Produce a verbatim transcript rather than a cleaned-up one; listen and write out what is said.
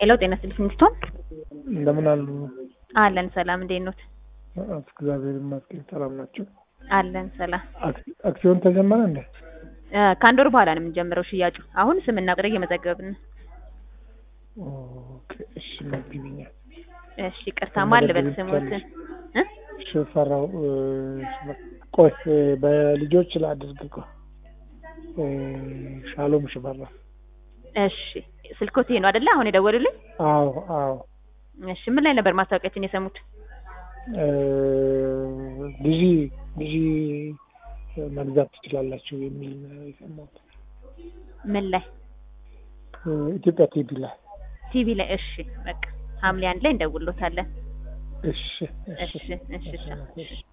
ሄሎ ጤና ይስጥልኝ ስቶን እንደምን አሉ? አለን ሰላም እንዴት ነው? እግዚአብሔር ይመስገን ሰላም ናቸው። አለን ሰላም። አክሲዮን ተጀመረ እንዴ? ከአንድ ወር በኋላ ነው የምንጀምረው ሽያጩ። አሁን ስምና ቁጥር እየመዘገብን ነው። ኦኬ እሺ መግቢኛ። እሺ ይቅርታ ማን ልበል ስሙትን? እ ሽፈራው ቆይ በልጆች ላድርግ እኮ ሻሎም ሽፈራው። እሺ ስልኮት ይሄ ነው አይደለ? አሁን የደወሉልኝ? አዎ አዎ። እሺ ምን ላይ ነበር ማስታወቂያችን የሰሙት? ዲጂ ዲጂ መግዛት ትችላላችሁ የሚል የሰማሁት። ምን ላይ? ኢትዮጵያ ቲቪ ላይ። ቲቪ ላይ። እሺ በቃ ሐምሌ አንድ ላይ እንደውሎታለን። እሺ እሺ እሺ እሺ